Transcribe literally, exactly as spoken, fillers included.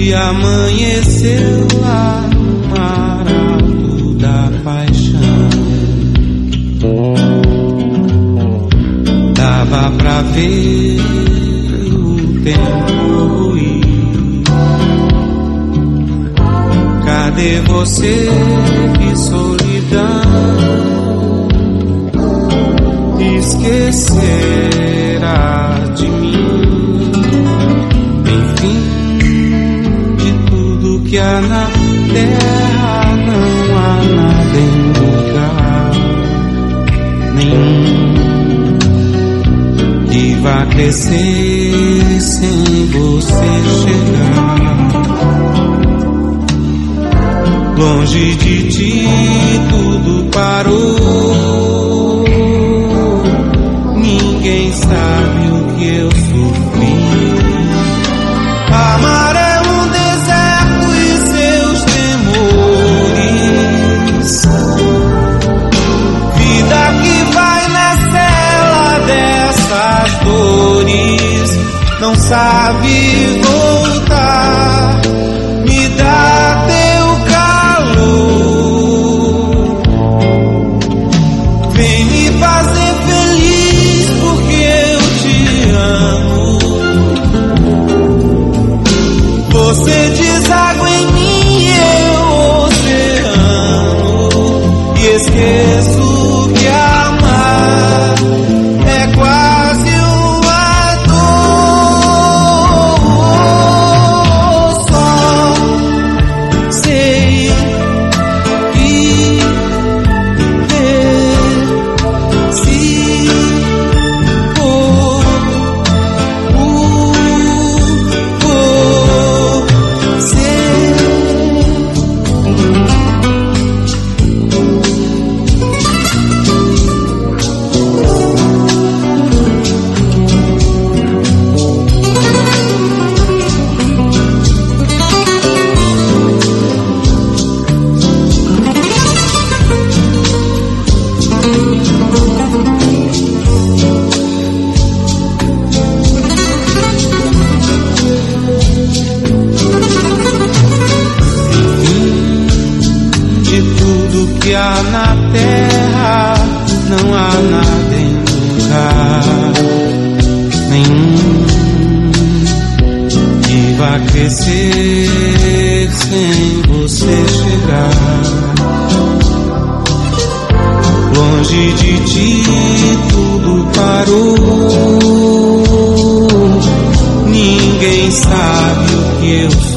dia amanheceu lá no mar alto da paixão. Dava pra ver o tempo ruir. Cadê você, que solidão? Esquecerá de mim. Enfim, de tudo que há na terra, não há nada em lugar nenhum que vá crescer sem você chegar. Longe de ti tudo parou. Ninguém sabe o que eu sofri. Amar é um deserto e seus temores. Vida que vai na cela dessas dores. Não sabe voltar. Me dá teu calor. Vem me fazer feliz porque eu te amo. Você deságua em mim, eu oceano. E esqueço que amar é quase uma dor. Só sei que se for de tudo que há na terra, não há nada em lugar nenhum que vá crescer sem você chegar. Longe de ti tudo parou. Ninguém sabe o que eu sou.